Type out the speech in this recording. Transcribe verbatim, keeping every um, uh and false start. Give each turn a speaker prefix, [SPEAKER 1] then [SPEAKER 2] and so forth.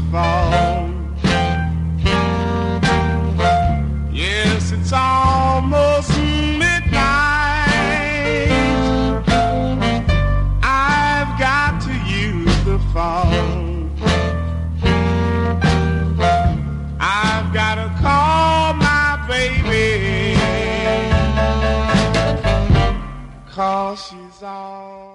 [SPEAKER 1] phone. Yes, it's almost midnight. I've got to use the phone. I've got to call my baby, 'cause she's all